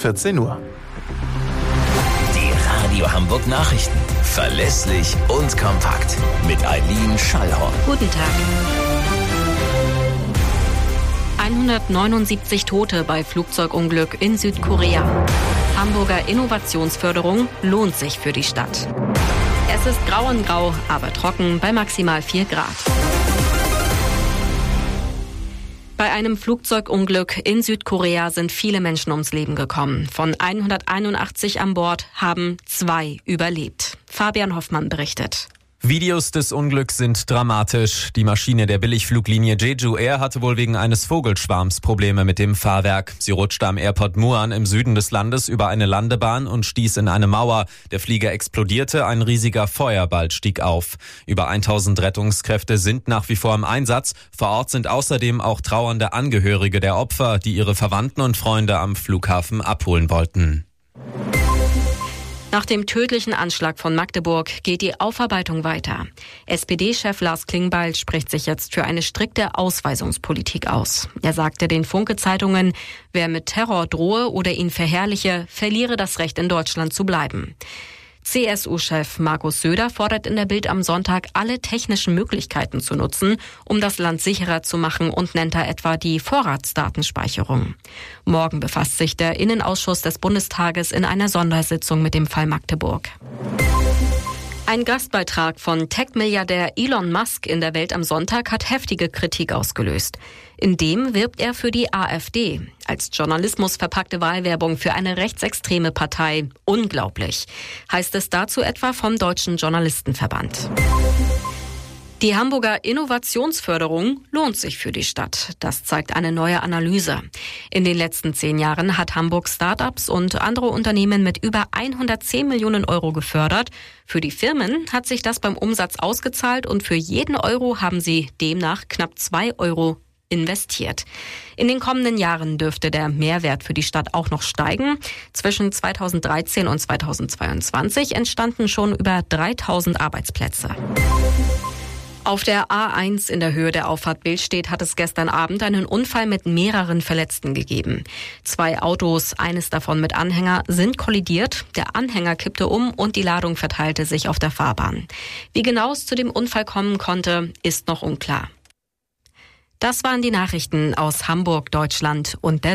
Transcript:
14 Uhr. Die Radio Hamburg Nachrichten. Verlässlich und kompakt. Mit Eileen Schallhorn. Guten Tag. 179 Tote bei Flugzeugunglück in Südkorea. Hamburger Innovationsförderung lohnt sich für die Stadt. Es ist grau in grau, aber trocken bei maximal 4 Grad. Bei einem Flugzeugunglück in Südkorea sind viele Menschen ums Leben gekommen. Von 181 an Bord haben 2 überlebt. Fabian Hoffmann berichtet. Videos des Unglücks sind dramatisch. Die Maschine der Billigfluglinie Jeju Air hatte wohl wegen eines Vogelschwarms Probleme mit dem Fahrwerk. Sie rutschte am Airport Muan im Süden des Landes über eine Landebahn und stieß in eine Mauer. Der Flieger explodierte, ein riesiger Feuerball stieg auf. Über 1000 Rettungskräfte sind nach wie vor im Einsatz. Vor Ort sind außerdem auch trauernde Angehörige der Opfer, die ihre Verwandten und Freunde am Flughafen abholen wollten. Nach dem tödlichen Anschlag von Magdeburg geht die Aufarbeitung weiter. SPD-Chef Lars Klingbeil spricht sich jetzt für eine strikte Ausweisungspolitik aus. Er sagte den Funke-Zeitungen, wer mit Terror drohe oder ihn verherrliche, verliere das Recht, in Deutschland zu bleiben. CSU-Chef Markus Söder fordert in der Bild am Sonntag, alle technischen Möglichkeiten zu nutzen, um das Land sicherer zu machen und nennt da etwa die Vorratsdatenspeicherung. Morgen befasst sich der Innenausschuss des Bundestages in einer Sondersitzung mit dem Fall Magdeburg. Ein Gastbeitrag von Tech-Milliardär Elon Musk in der Welt am Sonntag hat heftige Kritik ausgelöst. In dem wirbt er für die AfD. Als Journalismus verpackte Wahlwerbung für eine rechtsextreme Partei. Unglaublich, heißt es dazu etwa vom Deutschen Journalistenverband. Die Hamburger Innovationsförderung lohnt sich für die Stadt. Das zeigt eine neue Analyse. In den letzten 10 Jahren hat Hamburg Start-ups und andere Unternehmen mit über 110 Millionen Euro gefördert. Für die Firmen hat sich das beim Umsatz ausgezahlt und für jeden Euro haben sie demnach knapp 2 Euro investiert. In den kommenden Jahren dürfte der Mehrwert für die Stadt auch noch steigen. Zwischen 2013 und 2022 entstanden schon über 3000 Arbeitsplätze. Auf der A1 in der Höhe der Auffahrt Billstedt hat es gestern Abend einen Unfall mit mehreren Verletzten gegeben. 2 Autos, eines davon mit Anhänger, sind kollidiert. Der Anhänger kippte um und die Ladung verteilte sich auf der Fahrbahn. Wie genau es zu dem Unfall kommen konnte, ist noch unklar. Das waren die Nachrichten aus Hamburg, Deutschland und der